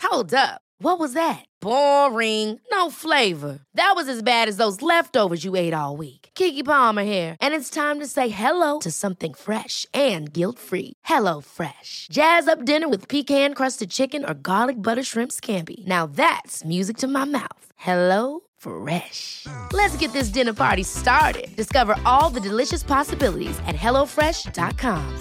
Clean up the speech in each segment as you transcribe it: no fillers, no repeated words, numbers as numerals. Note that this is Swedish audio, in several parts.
Hold up. What was that? Boring. No flavor. That was as bad as those leftovers you ate all week. Keke Palmer here, and it's time to say hello to something fresh and guilt-free. Hello Fresh. Jazz up dinner with pecan-crusted chicken or garlic butter shrimp scampi. Now that's music to my mouth. Hello Fresh. Let's get this dinner party started. Discover all the delicious possibilities at hellofresh.com.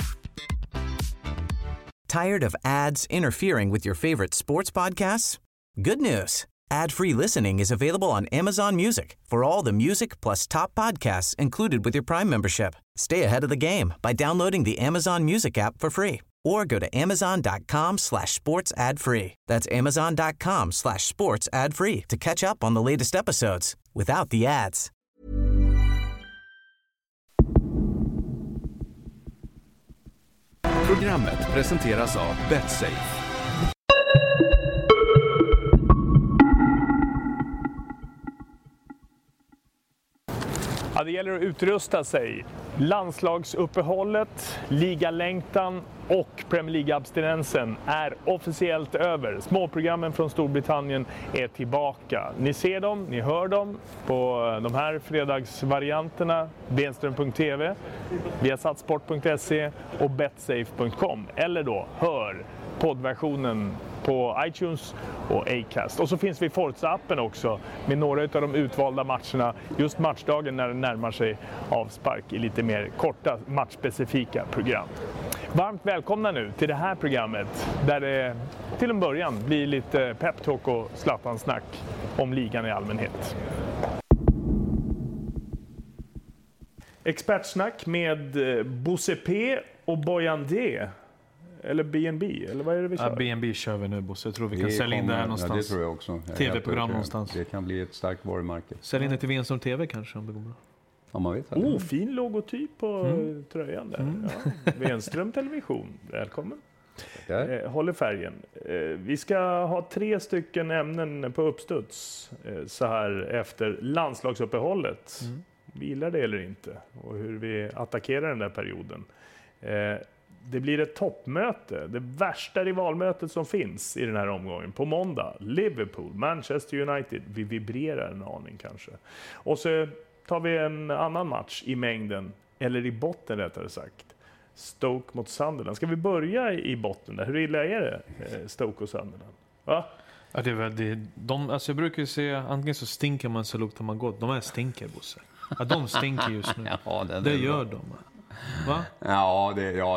Tired of ads interfering with your favorite sports podcasts? Good news. Ad-free listening is available on Amazon Music for all the music plus top podcasts included with your Prime membership. Stay ahead of the game by downloading the Amazon Music app for free or go to amazon.com/sports ad free. That's amazon.com/sports ad free to catch up on the latest episodes without the ads. Programmet presenteras av BetSafe. Ja, det gäller att utrusta sig. Landslagsuppehållet, ligalängtan och Premier League-abstinensen är officiellt över. Småprogrammen från Storbritannien är tillbaka. Ni ser dem, ni hör dem på de här fredagsvarianterna. Benström.tv, viasatsport.se och betsafe.com. Eller då hör poddversionen på iTunes och Acast. Och så finns vi i Forza-appen också med några av de utvalda matcherna just matchdagen när det närmar sig avspark i lite mer korta matchspecifika program. Varmt välkomna nu till det här programmet där det till en början blir lite peptalk och Zlatan-snack om ligan i allmänhet. Expertsnack med Bosse P och Bojan D. Eller B&B, eller vad är det vi kör? Ja, B&B kör vi nu, Bosse. Jag tror vi kan sälja in det här någonstans. Ja, det tror jag också. TV-program någonstans. Det kan bli ett starkt varumärke. Sälj in det till Venström TV kanske, om det går bra. Ja, man vet. Fin logotyp på tröjan där. Ja. Venström Television, välkommen. Håller färgen. Vi ska ha 3 stycken ämnen på uppstuds så här efter landslagsuppehållet. Vi gillar det eller inte och hur vi attackerar den där perioden. Det blir ett toppmöte, det värsta rivalmötet som finns i den här omgången. På måndag, Liverpool, Manchester United. Vi vibrerar en aning kanske. Och så tar vi en annan match i mängden, eller i botten rättare sagt. Stoke mot Sunderland. Ska vi börja i botten där? Hur illa är det, Stoke och Sunderland? Va? Ja, det är väl alltså jag brukar ju säga, antingen så stinker man så luktar man gott. De här stinker, Bosse. Ja, de stinker just nu. Ja, det gör de. Va? Ja,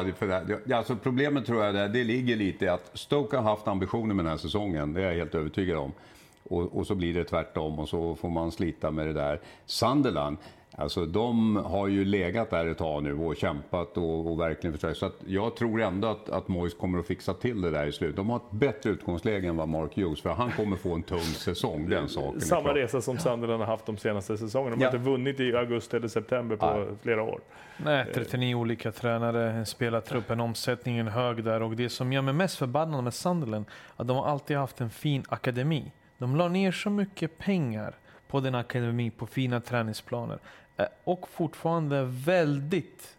alltså problemet tror jag det ligger lite i att Stoke har haft ambitioner med den här säsongen. Det är jag helt övertygad om. Och så blir det tvärtom och så får man slita med det där. Sunderland, alltså de har ju legat där ett tag nu och kämpat och verkligen försökt. Så att jag tror ändå att Moyes kommer att fixa till det där i slut. De har ett bättre utgångsläge än vad Mark Hughes, för han kommer få en tung säsong, den saken. Samma resa som Sunderland har haft de senaste säsongerna. De har inte vunnit i augusti eller september på flera år. Nej, 39 olika tränare, en spelartrupp, en omsättning, en hög där. Och det som gör mig mest förbannad med Sunderland, att de har alltid haft en fin akademi. De la ner så mycket pengar på den akademi, på fina träningsplaner. Och fortfarande väldigt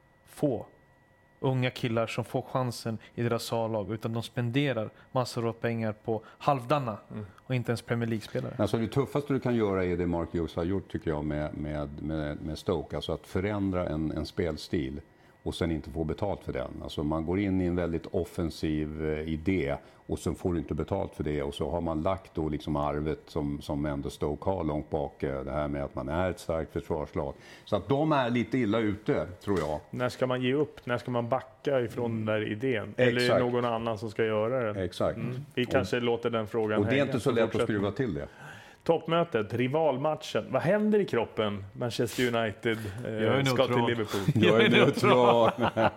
få unga killar som får chansen i deras A-lag. Utan de spenderar massor av pengar på halvdanna och inte ens Premier League-spelare. Alltså det tuffaste du kan göra är det Mark Hughes har gjort, tycker jag, med Stoke. Alltså att förändra en spelstil och sen inte få betalt för den. Alltså man går in i en väldigt offensiv idé och sen får du inte betalt för det. Och så har man lagt då liksom arvet som ändå Stoke har långt bak. Det här med att man är ett starkt försvarslag. Så att de är lite illa ute, tror jag. När ska man ge upp? När ska man backa ifrån den där idén? Eller är det någon annan som ska göra det? Exakt. Vi kanske låter den frågan och det är hänga, inte så lätt att skruva till det. Toppmötet, rivalmatchen. Vad händer i kroppen? Manchester United ska till Liverpool. Jag är neutral.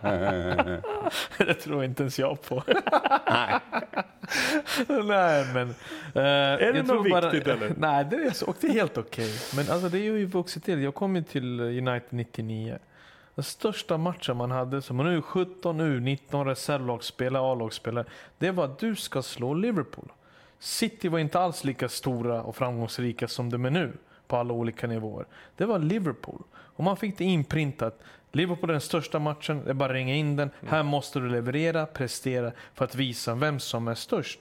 Det tror inte ens jag på. Nej, men... är det något viktigt eller? Nej, det är helt okej. Men alltså, det är ju vuxit till. Jag kom ju till United 99. Den största matchen man hade, som man nu 17, nu 19 reservlagsspelare, A-lagsspelare, det var att du ska slå Liverpool. City var inte alls lika stora och framgångsrika som de är nu på alla olika nivåer. Det var Liverpool. Och man fick det inprintat. Liverpool är den största matchen, det är bara att ringa in den. Här måste du leverera, prestera för att visa vem som är störst.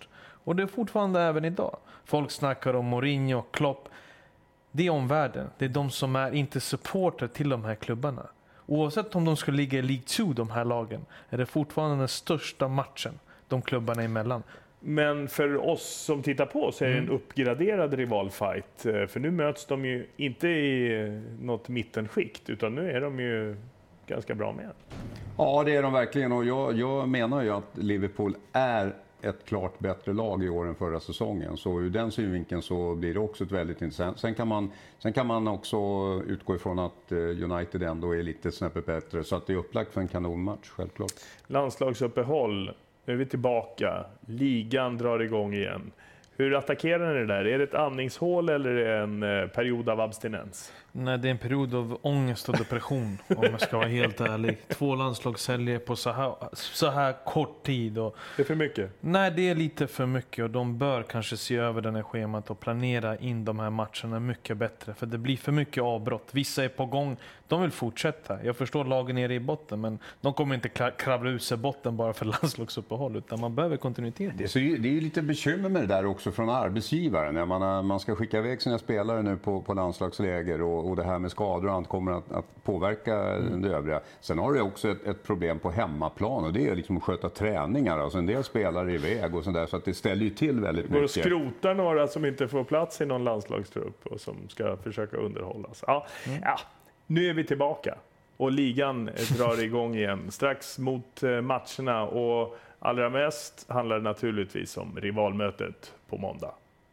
Och det är fortfarande även idag. Folk snackar om Mourinho och Klopp. Det är omvärlden. Det är de som är inte supporter till de här klubbarna. Oavsett om de skulle ligga i League 2, de här lagen, är det fortfarande den största matchen de klubbarna emellan. Men för oss som tittar på så är det en uppgraderad rivalfight. För nu möts de ju inte i något mittenskikt, utan nu är de ju ganska bra med. Ja, det är de verkligen. Och jag menar ju att Liverpool är ett klart bättre lag i år än förra säsongen. Så ur den synvinkeln så blir det också ett väldigt intressant. Sen kan man också utgå ifrån att United ändå är lite snäppet bättre. Så att det är upplagt för en kanonmatch, självklart. Landslagsuppehåll. Nu är vi tillbaka. Ligan drar igång igen. Hur attackerar ni det där? Är det ett andningshål eller är det en period av abstinens? Nej, det är en period av ångest och depression, om jag ska vara helt ärlig. 2 landslagshelger på så här kort tid. Och det är för mycket? Nej, det är lite för mycket och de bör kanske se över den här schemat och planera in de här matcherna mycket bättre. För det blir för mycket avbrott. Vissa är på gång, de vill fortsätta. Jag förstår lagen nere i botten, men de kommer inte kravla ut sig botten bara för landslagsuppehåll, utan man behöver kontinuitet. Det är ju lite bekymmer med det där också från arbetsgivaren. När man ska skicka iväg sina spelare nu på landslagsläger och det här med skador och annat kommer att påverka det övriga. Sen har det också ett problem på hemmaplan och det är liksom att sköta träningar. Alltså en del spelare är iväg och sådär, så att det ställer ju till väldigt mycket. Går att skrota några som inte får plats i någon landslagstrupp och som ska försöka underhållas. Ja, nu är vi tillbaka och ligan drar igång igen strax mot matcherna, och allra mest handlar det naturligtvis om rivalmötet på måndag.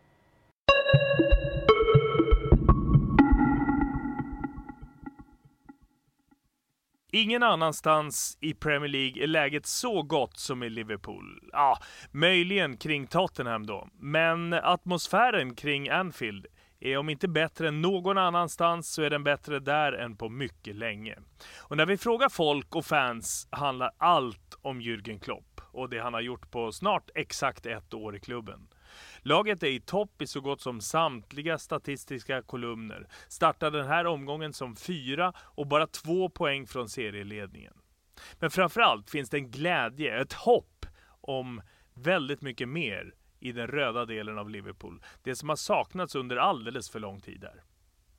Ingen annanstans i Premier League är läget så gott som i Liverpool. Ja, möjligen kring Tottenham då. Men atmosfären kring Anfield är om inte bättre än någon annanstans, så är den bättre där än på mycket länge. Och när vi frågar folk och fans handlar allt om Jürgen Klopp och det han har gjort på snart exakt 1 år i klubben. Laget är i topp i så gott som samtliga statistiska kolumner. Startade den här omgången som 4 och bara 2 poäng från serieledningen. Men framförallt finns det en glädje, ett hopp om väldigt mycket mer i den röda delen av Liverpool. Det som har saknats under alldeles för lång tid där.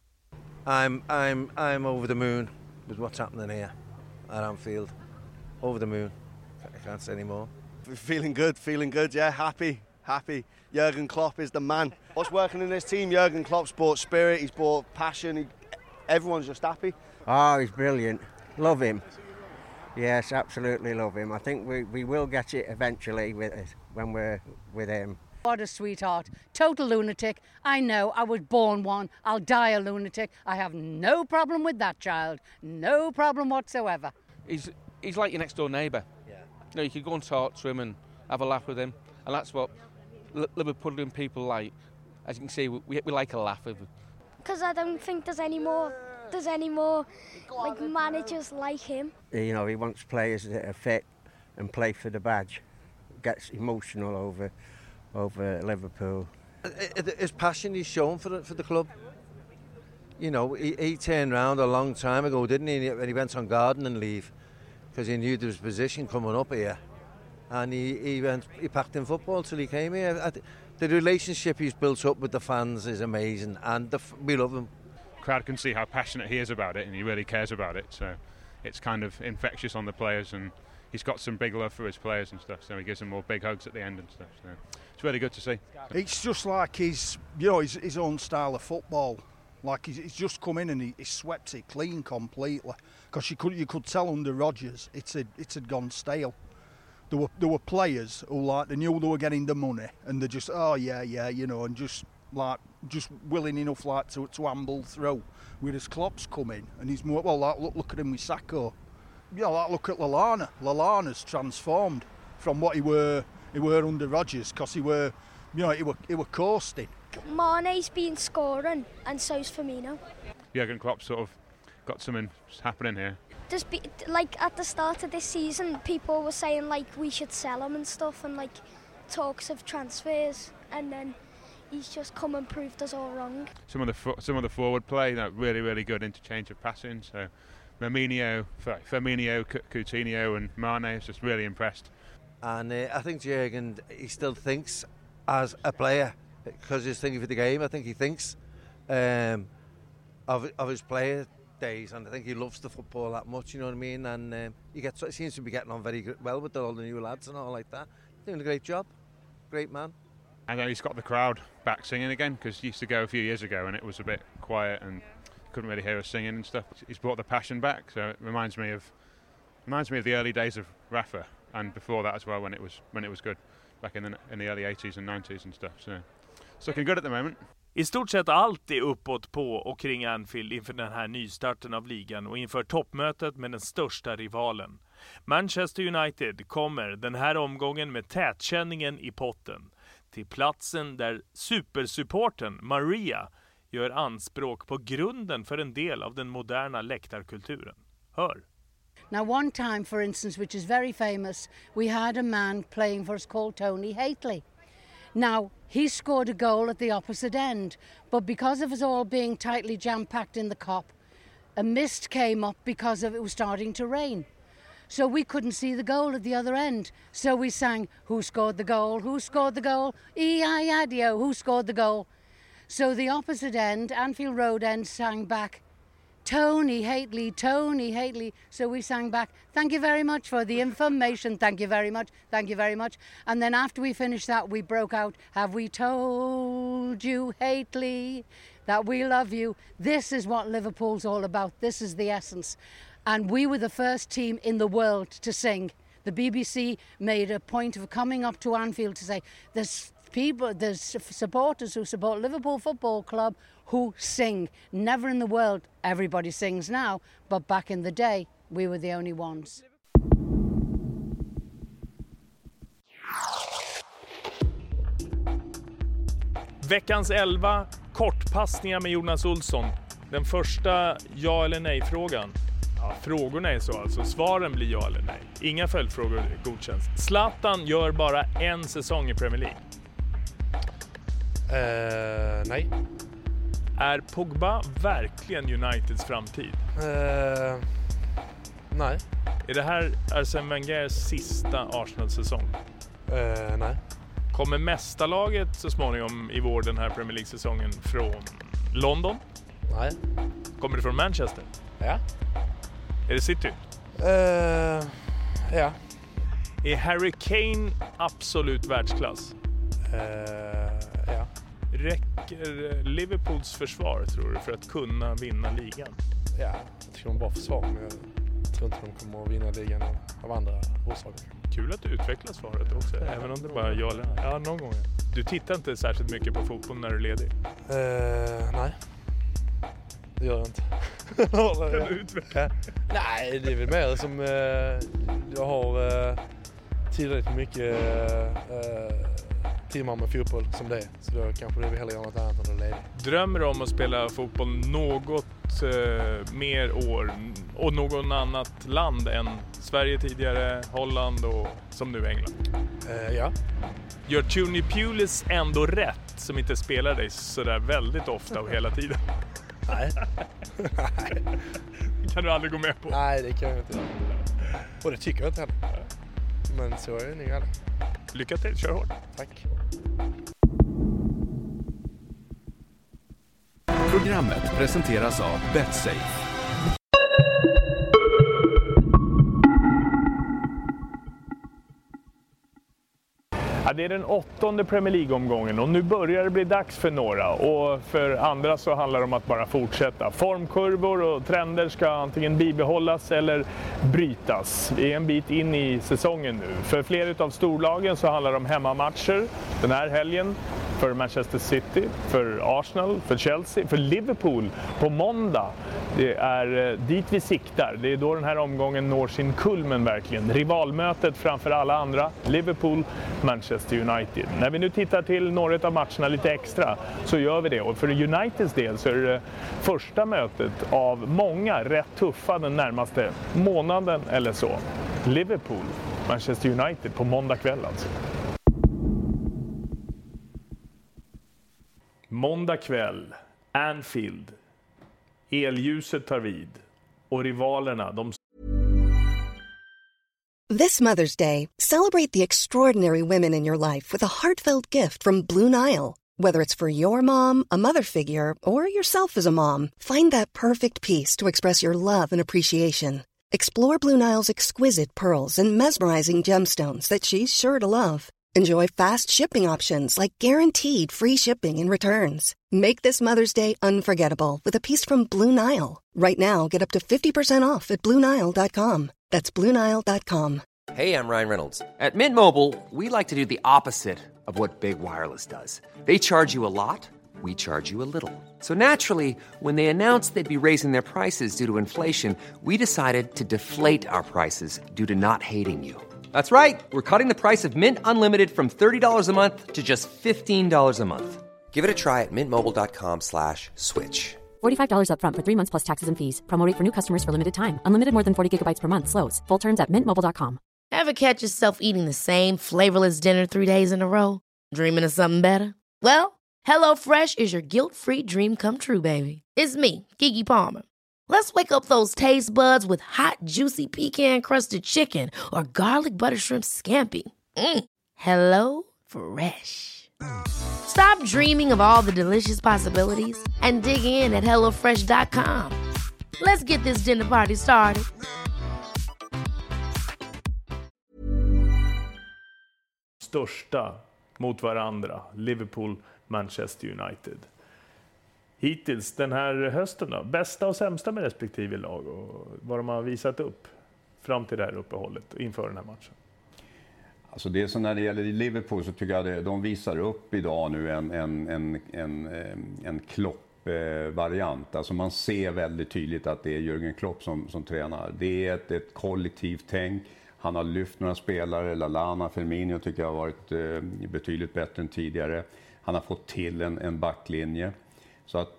I'm over the moon with what's happening here at Anfield. Over the moon. I can't say any more. Feeling good, yeah, happy. Jürgen Klopp is the man. What's working in this team? Jürgen Klopp's brought spirit, he's brought passion, everyone's just happy. Oh, he's brilliant. Love him. Yes, absolutely love him. I think we will get it eventually when we're with him. What a sweetheart. Total lunatic. I know, I was born one. I'll die a lunatic. I have no problem with that child. No problem whatsoever. He's like your next door neighbour. Yeah. You know, you can go and talk to him and have a laugh with him. And that's what Liverpoolian people like. As you can see, we like a laugh with him. Because I don't think there's any more like managers like him. You know, he wants players that are fit and play for the badge. Gets emotional over Liverpool. His passion he's shown for the club. You know, he turned around a long time ago, didn't he? When he went on gardening leave, because he knew there was a position coming up here, and he packed in football till he came here. The relationship he's built up with the fans is amazing, and we love him. Crowd can see how passionate he is about it, and he really cares about it. So it's kind of infectious on the players, and he's got some big love for his players and stuff. So he gives them more big hugs at the end and stuff. So it's really good to see. It's just like his own style of football. Like he's just come in and he swept it clean completely. Because you could tell under Rodgers it had gone stale. There were players who they knew they were getting the money, and they just you know, and just willing enough to amble through. Whereas Klopp's come in and he's more look at him with Sacco. Look at Lallana. Lallana's transformed from what he were under Rodgers, because he were coasting. Mane's been scoring and so's Firmino. Jürgen Klopp sort of got something happening here. Like at the start of this season, people were saying like we should sell him and stuff, and like talks of transfers, and then he's just come and proved us all wrong. Some of the forward play, really good interchange of passing. So Firmino, Coutinho, and Mane is just really impressed. And I think Jürgen, he still thinks as a player because he's thinking for the game. I think he thinks of his player days, and I think he loves the football that much, you know what I mean? And he seems to be getting on very well with all the new lads and all like that. Doing a great job. Great man. And then he's got the crowd back singing again, because he used to go a few years ago and it was a bit quiet and couldn't really hear us singing and stuff. He's brought the passion back, so it reminds me of the early days of Rafa, and before that as well, when it was good back in the early 80s and 90s and stuff. So it's looking good at the moment. I stort sett allt är uppåt på och kring Anfield inför den här nystarten av ligan och inför toppmötet med den största rivalen. Manchester United kommer den här omgången med tätkänningen i potten till platsen där supersupporten Maria gör anspråk på grunden för en del av den moderna läktarkulturen. Hör! Now one time, for instance, which is very famous, we had a man playing for us called Tony Hateley. Now, he scored a goal at the opposite end, but because of us all being tightly jam-packed in the Kop, a mist came up because it was starting to rain. So we couldn't see the goal at the other end. So we sang, "Who scored the goal? Who scored the goal? E-I-A-D-O, who scored the goal?" So the opposite end, Anfield Road end, sang back, Tony Hateley, Tony Hateley. So we sang back, "Thank you very much for the information. Thank you very much. Thank you very much." And then after we finished that, we broke out, "Have we told you, Hateley, that we love you?" This is what Liverpool's all about. This is the essence. And we were the first team in the world to sing. The BBC made a point of coming up to Anfield to say, there's supporters who support Liverpool Football Club who sing. Never in the world. Everybody sings now, but back in the day, we were the only ones. Veckans 11 kortpassningar med Jonas Olsson. Den första ja eller nej-frågan. Ja, frågorna är så alltså. Svaren blir ja eller nej. Inga följdfrågor godkänns. Zlatan gör bara en säsong i Premier League. Nej. Är Pogba verkligen Uniteds framtid? Nej. Är det här Arsène Wengers sista Arsenal-säsong? Nej. Kommer mästarlaget så småningom i vår den här Premier League-säsongen från London? Nej. Kommer det från Manchester? Ja. Är det City? Ja. Är Harry Kane absolut världsklass? Ja. Räcker Liverpools försvar, tror du, för att kunna vinna ligan? Ja, jag tycker de är bra försvar, men jag tror inte de kommer att vinna ligan av andra orsaker. Kul att du utvecklar svaret också, även om det bara ja eller nej. Ja, någon gång. Du tittar inte särskilt mycket på fotboll när du är ledig? Nej. Det gör jag inte. Kan du utveckla? Nej, det är väl mer som jag har tillräckligt mycket timmar med fotboll som det är. Så då kanske det är hellre något annat än att leda. Drömmer du om att spela fotboll något mer år och någon annat land än Sverige tidigare, Holland och som nu England? Ja. Gör Tony Pulis ändå rätt som inte spelar dig sådär väldigt ofta och hela tiden? Nej. Kan du aldrig gå med på? Nej, det kan jag inte göra. Och det tycker jag inte heller. Men så är det nog aldrig. Lycka till, kör hårt. Tack. Programmet presenteras av BetSafe. Ja, det är den 8:e Premier League-omgången och nu börjar det bli dags för några, och för andra så handlar det om att bara fortsätta. Formkurvor och trender ska antingen bibehållas eller brytas. Vi är en bit in i säsongen nu. För flera av storlagen så handlar det om hemmamatcher den här helgen. För Manchester City, för Arsenal, för Chelsea, för Liverpool på måndag. Det är dit vi siktar. Det är då den här omgången når sin kulmen verkligen. Rivalmötet framför alla andra, Liverpool, Manchester United. När vi nu tittar till några av matcherna lite extra så gör vi det. Och för Uniteds del så är det första mötet av många rätt tuffa den närmaste månaden eller så. Liverpool, Manchester United på måndag kväll alltså. Måndag kväll, Anfield. Elljuset tar vid och rivalerna, de... This Mother's Day, celebrate the extraordinary women in your life with a heartfelt gift from Blue Nile. Whether it's for your mom, a mother figure, or yourself as a mom, find that perfect piece to express your love and appreciation. Explore Blue Nile's exquisite pearls and mesmerizing gemstones that she's sure to love. Enjoy fast shipping options like guaranteed free shipping and returns. Make this Mother's Day unforgettable with a piece from Blue Nile. Right now, get up to 50% off at BlueNile.com. That's BlueNile.com. Hey, I'm Ryan Reynolds. At Mint Mobile, we like to do the opposite of what Big Wireless does. They charge you a lot, we charge you a little. So naturally, when they announced they'd be raising their prices due to inflation, we decided to deflate our prices due to not hating you. That's right. We're cutting the price of Mint Unlimited from $30 a month to just $15 a month. Give it a try at mintmobile.com/switch. $45 up front for 3 months plus taxes and fees. Promo rate for new customers for limited time. Unlimited more than 40 gigabytes per month. Slows full terms at mintmobile.com. Ever catch yourself eating the same flavorless dinner 3 days in a row? Dreaming of something better? Well, HelloFresh is your guilt-free dream come true, baby. It's me, Keke Palmer. Let's wake up those taste buds with hot, juicy pecan-crusted chicken or garlic butter shrimp scampi. HelloFresh. Stop dreaming of all the delicious possibilities and dig in at HelloFresh.com. Let's get this dinner party started. Största mot varandra, Liverpool, Manchester United. Hittills den här hösten då, bästa och sämsta med respektive lag och vad de har visat upp fram till det här uppehållet inför den här matchen. Alltså det är så när det gäller Liverpool så tycker jag de visar upp idag nu en Klopp-variant. Alltså man ser väldigt tydligt att det är Jürgen Klopp som tränar. Det är ett kollektivt tänk. Han har lyft några spelare, Lallana, Firmino tycker jag har varit betydligt bättre än tidigare. Han har fått till en backlinje. Så att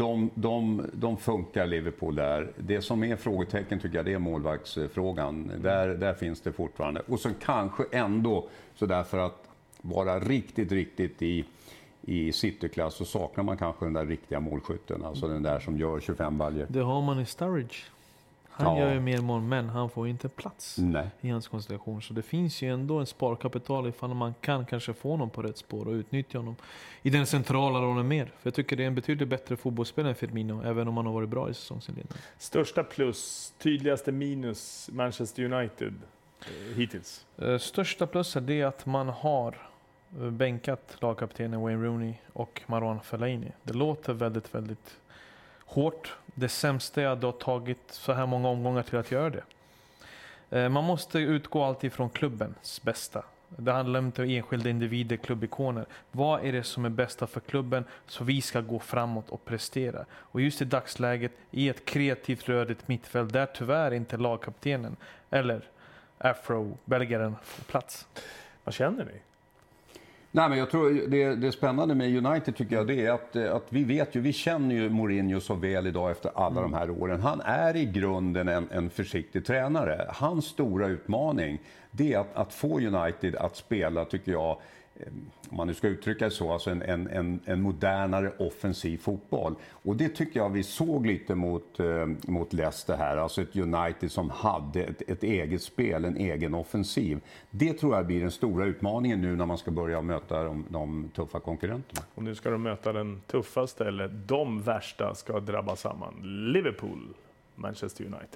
de funkar Liverpool där. Det som är frågetecken tycker jag det är målvaktsfrågan. Där finns det fortfarande. Och så kanske ändå så därför att vara riktigt i cityklass så saknar man kanske den där riktiga målskytten. Alltså den där som gör 25 baljer. Det har man i Sturridge. Han gör ju mer mål, men han får inte plats i hans konstellation. Så det finns ju ändå en sparkapital ifall man kan kanske få honom på rätt spår och utnyttja honom i den centrala rollen mer. För jag tycker det är en betydligt bättre fotbollsspelare än Firmino, även om han har varit bra i säsongsinledningen. Största plus, tydligaste minus Manchester United hittills? Största plus är det att man har bänkat lagkaptenen Wayne Rooney och Marouane Fellaini. Det låter väldigt hårt. Det sämsta är att det har tagit så här många omgångar till att göra det. Man måste utgå alltid från klubbens bästa. Det handlar inte om enskilda individer, klubbikoner. Vad är det som är bästa för klubben så vi ska gå framåt och prestera? Och just i dagsläget i ett kreativt rörligt mittfält där tyvärr inte lagkaptenen eller afro-belgaren får plats. Vad känner ni? Nej, men jag tror det spännande med United tycker jag det är att vi känner ju Mourinho så väl idag efter alla de här åren. Han är i grunden en försiktig tränare. Hans stora utmaning det är att få United att spela tycker jag, om man nu ska uttrycka det så, alltså en modernare offensiv fotboll. Och det tycker jag vi såg lite mot Leicester här. Alltså ett United som hade ett eget spel, en egen offensiv. Det tror jag blir den stora utmaningen nu när man ska börja möta de tuffa konkurrenterna. Och nu ska de möta den tuffaste, eller de värsta ska drabba samman. Liverpool, Manchester United.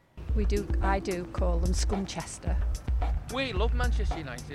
I do call them Scumchester. We love Manchester United.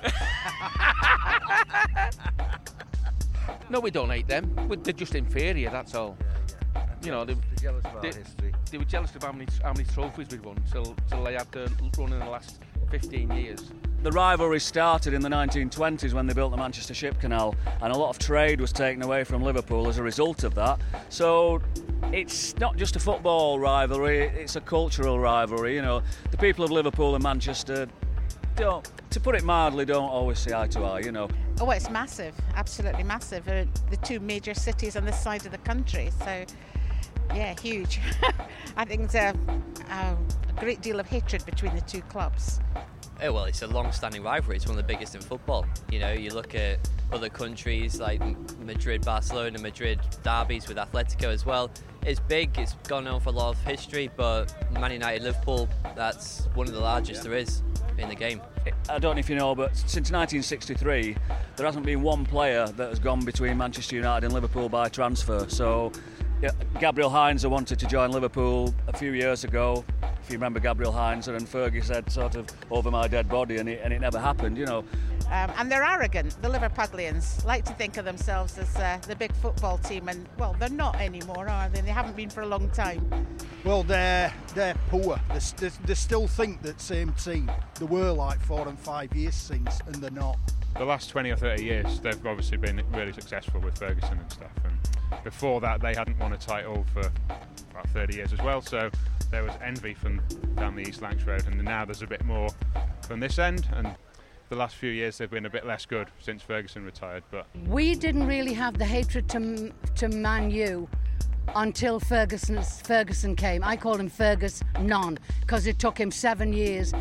No, we don't hate them. They're just inferior, that's all. You know, they were jealous of how many trophies we'd won till they had to run in the last 15 years. The rivalry started in the 1920s when they built the Manchester Ship Canal, and a lot of trade was taken away from Liverpool as a result of that. So it's not just a football rivalry, it's a cultural rivalry. You know, the people of Liverpool and Manchester don't, to put it mildly, don't always see eye to eye, you know. Oh, it's massive, absolutely massive. The two major cities on this side of the country, so yeah, huge. I think there's a great deal of hatred between the two clubs. Well, it's a long-standing rivalry. It's one of the biggest in football. You know, you look at other countries like Madrid, Barcelona, Madrid derbies with Atletico as well. It's big, it's gone on for a lot of history, but Man United, Liverpool, that's one of the largest there is in the game. I don't know if you know, but since 1963, there hasn't been one player that has gone between Manchester United and Liverpool by transfer. So, yeah, Gabriel Heinze wanted to join Liverpool a few years ago. If you remember Gabriel Heinze, and Fergie said sort of over my dead body, and it never happened, you know. And they're arrogant. The Liverpudlians like to think of themselves as the big football team, and well, they're not anymore, are they? They haven't been for a long time. Well, they're poor. They still think that same team. They were like 4 and 5 years since, and they're not. The last 20 or 30 years, they've obviously been really successful with Ferguson and stuff. And before that, they hadn't won a title for about 30 years as well. So there was envy from down the East Lancs Road, and now there's a bit more from this end. And the last few years, they've been a bit less good since Ferguson retired. But we didn't really have the hatred to Man U until Ferguson came. I call him Fergus None, because it took him 7 years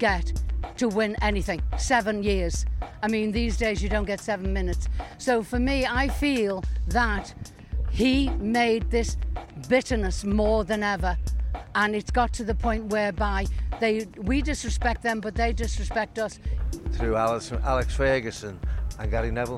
to win anything. 7 years. I mean, these days you don't get 7 minutes. So for me, I feel that he made this bitterness more than ever, and it's got to the point whereby we disrespect them, but they disrespect us. Through Alex Ferguson and Gary Neville,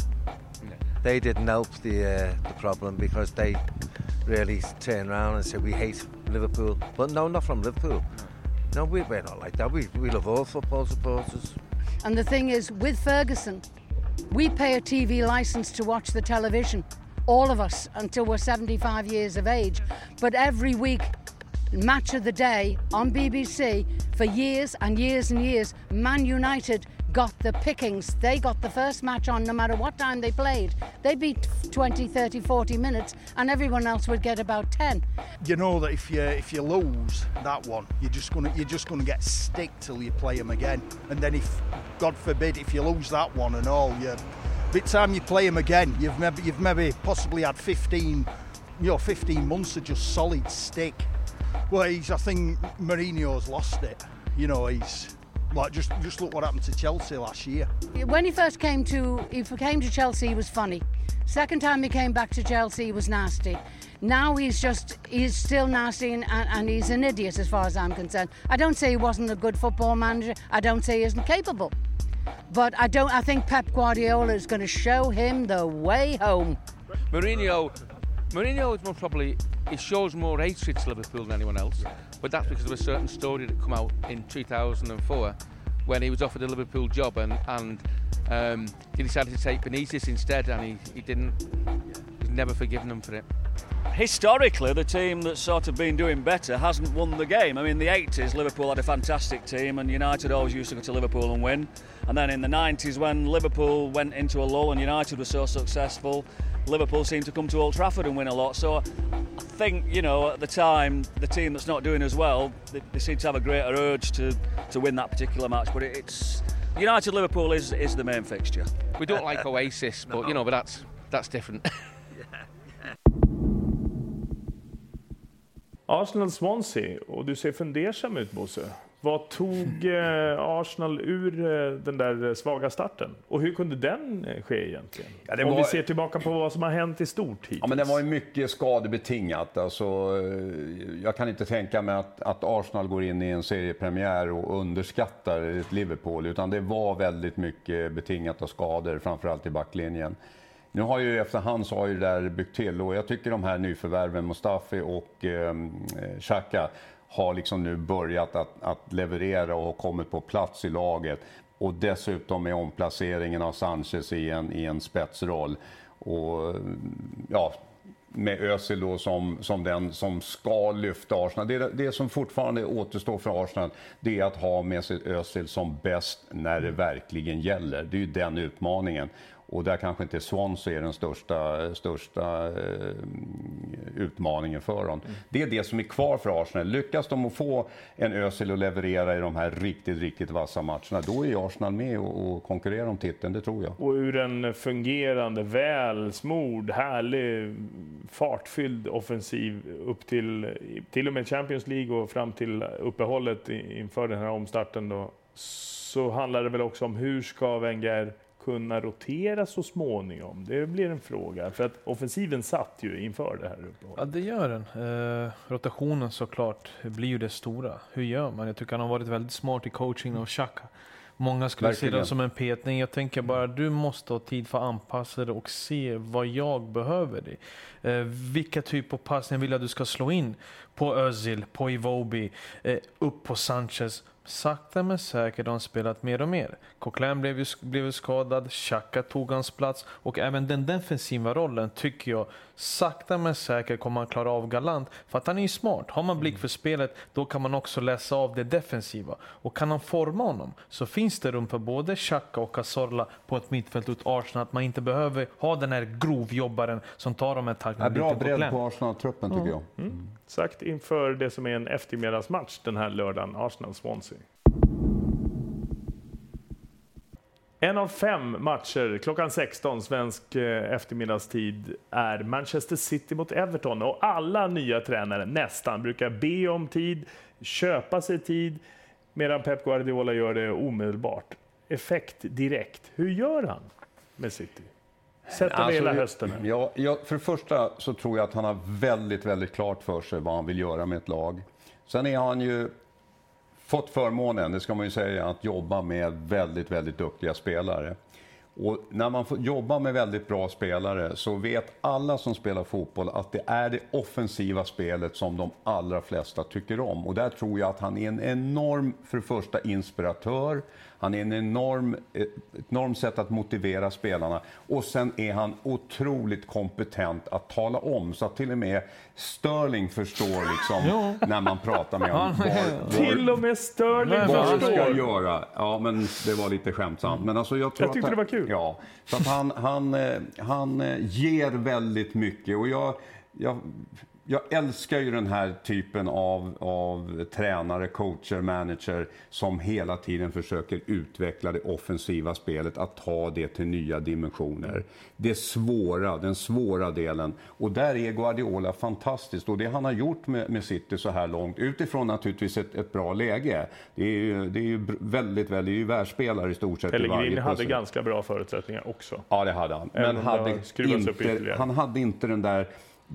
they didn't help the problem, because they really turned around and said we hate Liverpool. But no, not from Liverpool. No, we're not like that. We love all football supporters. And the thing is, with Ferguson, we pay a TV licence to watch the television, all of us, until we're 75 years of age. But every week, Match of the Day on BBC, for years and years and years, Man United got the pickings. They got the first match on no matter what time they played. They beat 20, 30, 40 minutes, and everyone else would get about 10. You know that if you lose that one, you're just gonna get stick till you play them again. And then if, God forbid, if you lose that one and all, by the time you play them again, you've maybe possibly had 15 months of just solid stick. Well, I think Mourinho's lost it. You know, he's like, just look what happened to Chelsea last year. When he first came to Chelsea, he was funny. Second time he came back to Chelsea, he was nasty. Now he's still nasty, and he's an idiot as far as I'm concerned. I don't say he wasn't a good football manager. I don't say he isn't capable. But I think Pep Guardiola is going to show him the way home. Mourinho is probably, he shows more hatred to Liverpool than anyone else, but that's because of a certain story that came out in 2004 when he was offered a Liverpool job and he decided to take Benitez instead, and he's never forgiven them for it. Historically, the team that's sort of been doing better hasn't won the game. I mean, in the 80s, Liverpool had a fantastic team, and United always used to go to Liverpool and win. And then in the 90s, when Liverpool went into a lull and United was so successful, Liverpool seemed to come to Old Trafford and win a lot. So I think, at the time, the team that's not doing as well, they seem to have a greater urge to win that particular match. But it's United-Liverpool is the main fixture. We don't like Oasis, but but that's different. Arsenal-Swansea, och du ser fundersam ut, Bosse. Vad tog Arsenal ur den där svaga starten? Och hur kunde den ske egentligen? Ja, om vi ser tillbaka på vad som har hänt i stort hittills. Ja, men det var ju mycket skadebetingat. Alltså, jag kan inte tänka mig att Arsenal går in i en seriepremiär och underskattar ett Liverpool. Utan det var väldigt mycket betingat av skador, framförallt i backlinjen. Nu har ju efterhand så har ju det där byggt till, och jag tycker de här nyförvärven Mustafi och Xhaka har liksom nu börjat att leverera och kommit på plats i laget. Och dessutom med omplaceringen av Sanchez i en spetsroll. Och ja, med Özil då som den som ska lyfta Arsenal. Det som fortfarande återstår för Arsenal, det är att ha med sig Özil som bäst när det verkligen gäller. Det är ju den utmaningen. Och där kanske inte Swansea är den största utmaningen för dem. Det är det som är kvar för Arsenal. Lyckas de att få en Özil att leverera i de här riktigt, riktigt vassa matcherna, då är Arsenal med och konkurrerar om titeln, det tror jag. Och ur en fungerande, välsmord, härlig, fartfylld offensiv upp till och med Champions League och fram till uppehållet inför den här omstarten då, så handlar det väl också om hur ska Wenger kunna rotera så småningom. Det blir en fråga. För att offensiven satt ju inför det här uppehållet. Ja, det gör den. Rotationen såklart blir ju det stora. Hur gör man? Jag tycker han har varit väldigt smart i coaching av Xhaka. Många skulle se det som en petning. Jag tänker bara, du måste ha tid för att anpassa det och se vad jag behöver dig. Vilka typ av passningar vill jag du ska slå in? På Özil, på Iwobi, upp på Sanchez. Sakta men säkert har han spelat mer och mer. Coquelin blev skadad, Xhaka tog hans plats och även den defensiva rollen tycker jag sakta men säkert kommer han klara av galant, för att han är ju smart. Har man blick för spelet, då kan man också läsa av det defensiva, och kan han forma honom så finns det rum för både Xhaka och Cazorla på ett mittfält ut Arsenal, att man inte behöver ha den här grovjobbaren som tar de här tacklarna. Bra bredd på Arsenal-truppen tycker jag. Sagt inför det som är en eftermiddagsmatch den här lördagen, Arsenal-Swansea. 1 av 5 matcher klockan 16 svensk eftermiddagstid är Manchester City mot Everton, och alla nya tränare nästan brukar be om tid, köpa sig tid, medan Pep Guardiola gör det omedelbart. Effekt direkt. Hur gör han med City? Sätter det hela hösten här. Ja, för det första så tror jag att han har väldigt, väldigt klart för sig vad han vill göra med ett lag. Sen är han ju fått förmånen, det ska man ju säga, att jobba med väldigt, väldigt duktiga spelare. Och när man får jobba med väldigt bra spelare så vet alla som spelar fotboll att det är det offensiva spelet som de allra flesta tycker om. Och där tror jag att han är en enorm, för det första, inspiratör. Han är en enorm sätt att motivera spelarna. Och sen är han otroligt kompetent att tala om. Så att till och med Sterling förstår liksom när man pratar med honom. Till och med Sterling vad ska göra. Ja, men det var lite skämtsamt. Men alltså jag tyckte det var kul. Ja, så att han ger väldigt mycket. Och jag älskar ju den här typen av tränare, coacher, manager som hela tiden försöker utveckla det offensiva spelet, att ta det till nya dimensioner. Den svåra delen. Och där är Guardiola fantastiskt. Och det han har gjort med City så här långt, utifrån naturligtvis ett bra läge. Det är ju väldigt världsspelare i stort sett. Pellegrini hade ganska bra förutsättningar också. Ja, det hade han. Men han hade inte den där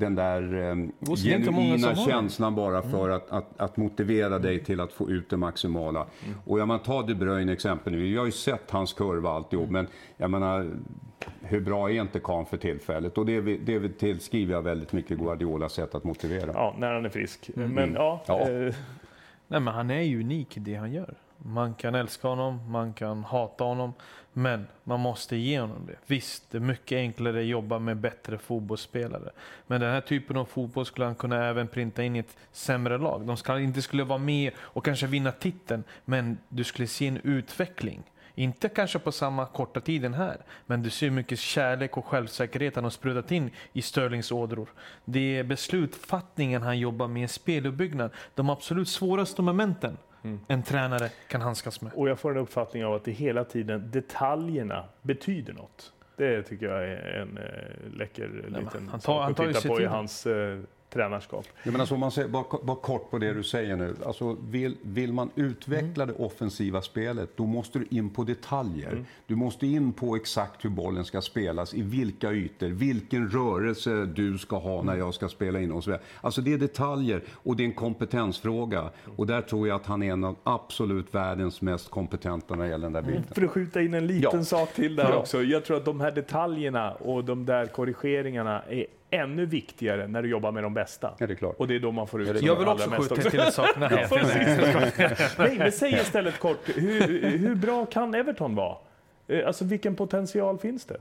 genuina känslan bara för att motivera dig till att få ut det maximala. Och man tar De Bruyne exempel nu. Jag har ju sett hans kurva alltihop, men jag menar, hur bra är inte Kahn för tillfället? Och det tillskriver jag väldigt mycket Guardiolas sätt att motivera. Ja, när han är frisk. Men Nej, men han är ju unik i det han gör. Man kan älska honom, man kan hata honom, men man måste ge honom det. Visst, det är mycket enklare att jobba med bättre fotbollsspelare. Men den här typen av fotboll skulle han kunna även printa in i ett sämre lag. De inte skulle vara med och kanske vinna titeln, men du skulle se en utveckling. Inte kanske på samma korta tiden här, men du ser mycket kärlek och självsäkerhet han har sprutat in i Sterlings ådror. Det är beslutfattningen han jobbar med, speluppbyggnad, de absolut svåraste momenten en tränare kan handskas med. Och jag får en uppfattning av att det hela tiden detaljerna betyder något. Det tycker jag är en läcker liten sak att titta på i hans tränarskap. Ja, men alltså, om man säger, bara kort på det du säger nu. Alltså, vill man utveckla det offensiva spelet, då måste du in på detaljer. Du måste in på exakt hur bollen ska spelas, i vilka ytor, vilken rörelse du ska ha när jag ska spela in och så vidare. Alltså det är detaljer och det är en kompetensfråga. Och där tror jag att han är en av absolut världens mest kompetenta när det gäller den där biten. För att skjuta in en liten sak till där också. Jag tror att de här detaljerna och de där korrigeringarna är ännu viktigare när du jobbar med de bästa. Ja, det är klart. Och det är då man får ut. Jag vill också skjuta till en sak. Nej, men säg istället kort, hur bra kan Everton vara? Alltså vilken potential finns det?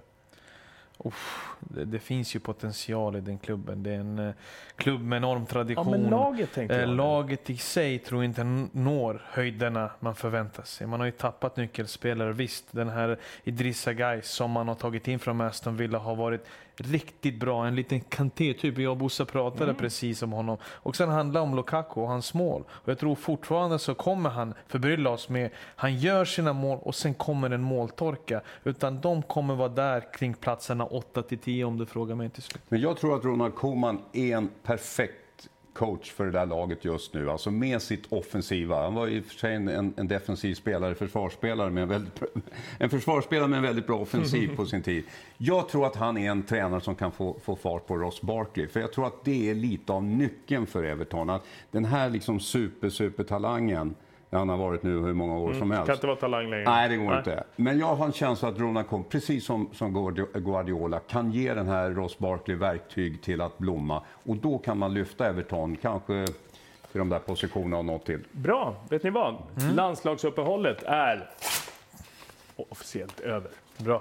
Det finns ju potential i den klubben. Det är en klubb med enorm tradition. Ja, men laget tänker jag. Laget i sig tror jag inte når höjderna man förväntar sig. Man har ju tappat nyckelspelare. Visst, den här Idrissa Gueye som man har tagit in från Aston Villa har varit riktigt bra. En liten Kanté-typ. Jag och Bosse pratade precis om honom. Och sen handlar det om Lukaku och hans mål. Och jag tror fortfarande så kommer han förbrylla oss med. Han gör sina mål och sen kommer en måltorka. Utan de kommer vara där kring platserna 8-10 om du frågar mig till slut. Men jag tror att Ronald Koeman är en perfekt coach för det där laget just nu. Alltså med sitt offensiva. Han var i och för sig en defensiv spelare, försvarsspelare med en försvarsspelare med en väldigt bra offensiv på sin tid. Jag tror att han är en tränare som kan få fart på Ross Barkley. För jag tror att det är lite av nyckeln för Everton. Att den här liksom supertalangen, han har varit nu hur många år som helst. Kan inte vara talang längre. Nej, det går inte. Men jag har en känsla att Ronald Koeman, precis som Guardiola, kan ge den här Ross Barkley verktyg till att blomma. Och då kan man lyfta Everton, kanske för de där positionerna och något till. Bra, vet ni vad? Landslagsuppehållet är officiellt över. Bra.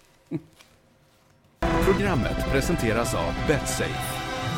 Programmet presenteras av BetSafe.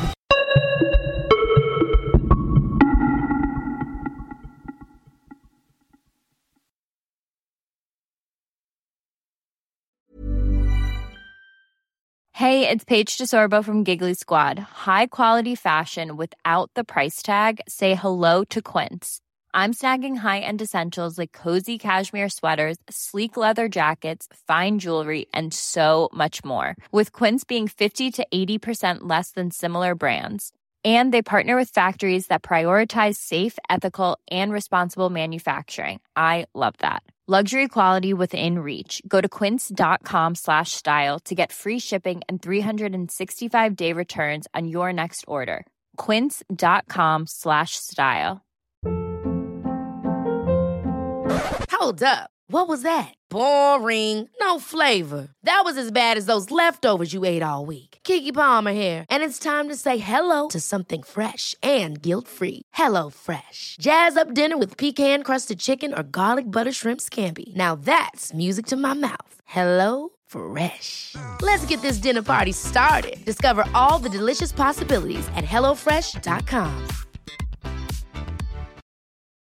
Hey, it's Paige DeSorbo from Giggly Squad. High quality fashion without the price tag. Say hello to Quince. I'm snagging high-end essentials like cozy cashmere sweaters, sleek leather jackets, fine jewelry, and so much more. With Quince being 50 to 80% less than similar brands. And they partner with factories that prioritize safe, ethical, and responsible manufacturing. I love that. Luxury quality within reach. Go to quince.com/style to get free shipping and 365-day returns on your next order. Quince.com/style. Hold up. What was that? Boring. No flavor. That was as bad as those leftovers you ate all week. Keke Palmer here, and it's time to say hello to something fresh and guilt-free. Hello Fresh. Jazz up dinner with pecan-crusted chicken or garlic butter shrimp scampi. Now that's music to my mouth. Hello Fresh. Let's get this dinner party started. Discover all the delicious possibilities at hellofresh.com.